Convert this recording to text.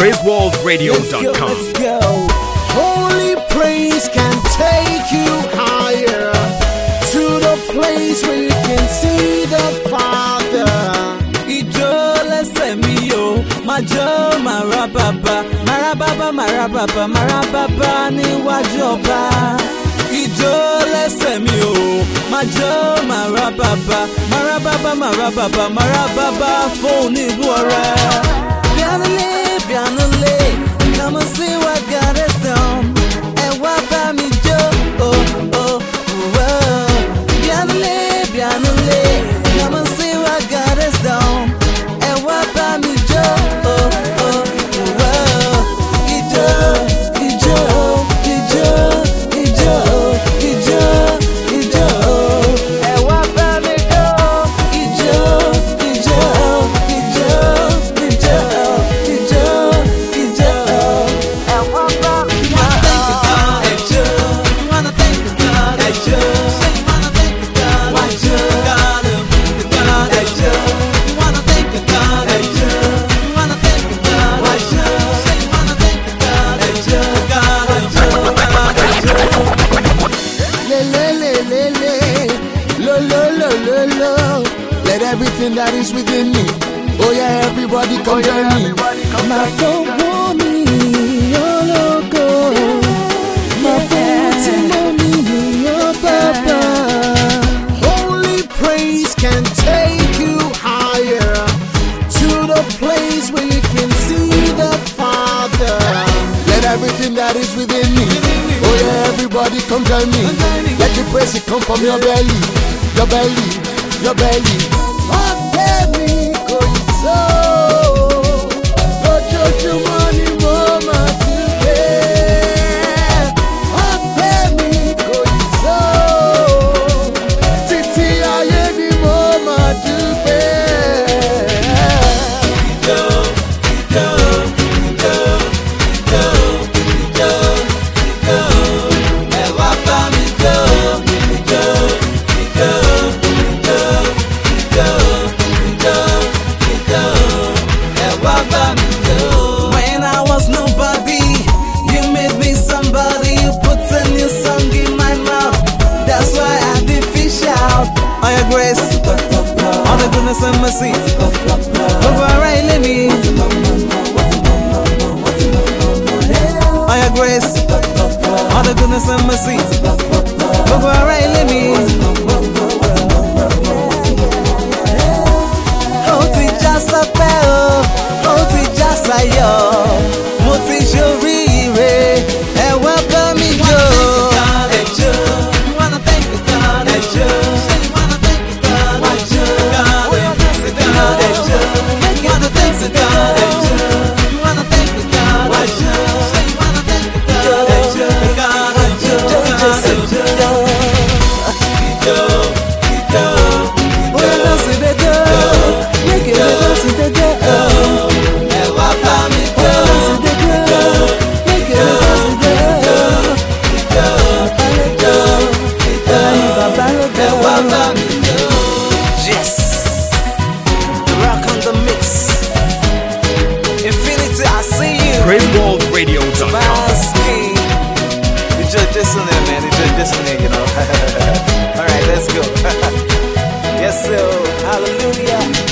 PraiseWorldRadio.com. Let's go. Holy praise can take you higher to the place where you can see the Father. Ijo lẹ́sẹ̀ mi o, máa jó marababa, marababa, marababa, marababa níwájú ọba. Ijo lẹ́sẹ̀ mi o, máa jó marababa, marababa, marababa, marababa fún oníbú ọrẹ. Pianole, come and see what God has done. And what about me, Joe? Oh, oh, oh. Pianole, come and see what God has done. And what about me, Joe? Oh, oh, oh. Ijo. And what about me, Joe? Ijo. Let everything that is within me, oh yeah, everybody come join me. My soul want me, oh loco. My phone me, oh papa. Holy praise can take you higher to the place where you can see the Father. Let everything that is within me, oh yeah, everybody come join me. Let the praise come from your belly, your belly, your belly. When I was nobody, you made me somebody. You put a new song in my mouth. That's why I did fish out. On your grace, on the goodness and mercy. Over let me. On your grace, on the goodness and mercy. Over let me. Oh, teacher, sapeo. Oh, teacher, sayo. Mo ti ṣoríire, ẹ wá bá mi jó. Ẹ jó. You wanna thank the God, ẹ jó. Say you wanna thank the God, ẹ jó. God, ẹ jó. Make you wanna thank the God, ẹ jó. You wanna thank the God, ẹ jó. Say you wanna thank the God, ẹ jó. God, ẹ jó. God, ẹ jó. Ijó. Oya lọ sí dédé. Make it lọ sí dédé. Ẹ wá bá mi jó. Oya lọ sí dédé. Make it lọ sí dédé. Ẹyin bàbá ló dé. Ẹ wá bá mi jó. Yes, the rock on the mix. Infinity, I see you. PraiseWorldRadio.com. Bansky. You just in there, man. You just in there, you know. All right, let's go. Yes, sir. Hallelujah.